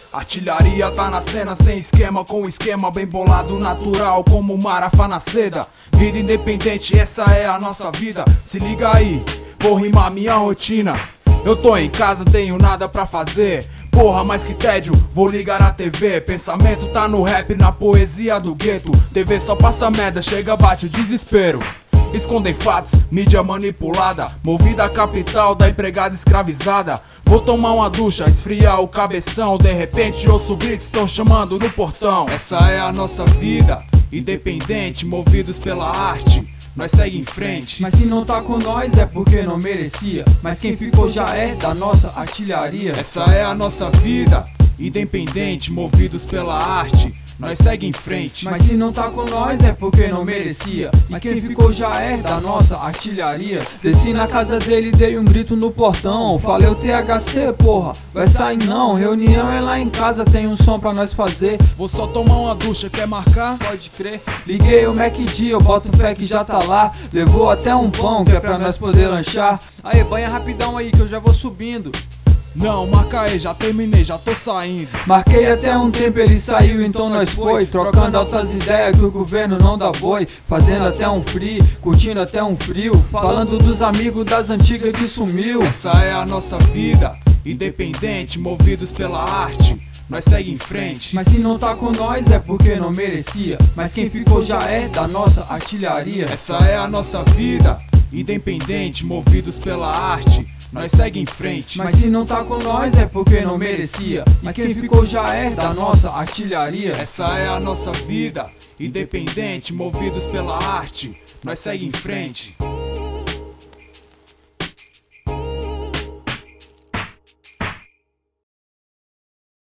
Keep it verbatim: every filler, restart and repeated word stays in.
Artilharia tá na cena, sem esquema, com esquema bem bolado, natural como Marafá na seda. Vida independente, essa é a nossa vida. Se liga aí, vou rimar minha rotina. Eu tô em casa, tenho nada pra fazer. Porra, mais que tédio, vou ligar a T V. Pensamento tá no rap, na poesia do gueto. T V só passa merda, chega, bate o desespero. Escondem fatos, mídia manipulada, movida a capital da empregada escravizada. Vou tomar uma ducha, esfriar o cabeção. De repente ouço gritos, estão chamando no portão. Essa é a nossa vida, independente, movidos pela arte, nós segue em frente. Mas se não tá com nós é porque não merecia. Mas quem ficou já é da nossa artilharia. Essa é a nossa vida, independente, movidos pela arte, nós segue em frente. Mas se não tá com nós é porque não merecia. Mas quem ficou já é da nossa artilharia. Desci na casa dele, dei um grito no portão. Falei o T H C, porra, vai sair não. Reunião é lá em casa, tem um som pra nós fazer. Vou só tomar uma ducha, quer marcar? Pode crer. Liguei o Mac D, eu boto fé que já tá lá. Levou até um pão que é pra nós poder lanchar. Aê, banha rapidão aí que eu já vou subindo. Não, marca aí, já terminei, já tô saindo. Marquei até um tempo, ele saiu, então nós foi. Trocando altas ideias que o governo não dá boi. Fazendo até um free, curtindo até um frio. Falando dos amigos das antigas que sumiu. Essa é a nossa vida, independente, movidos pela arte, nós segue em frente. Mas se não tá com nós é porque não merecia. Mas quem ficou já é da nossa artilharia. Essa é a nossa vida, independente, movidos pela arte, nós segue em frente. Mas se não tá com nós é porque não merecia. Mas quem ficou já é da nossa artilharia. Essa é a nossa vida, independente, movidos pela arte, nós segue em frente.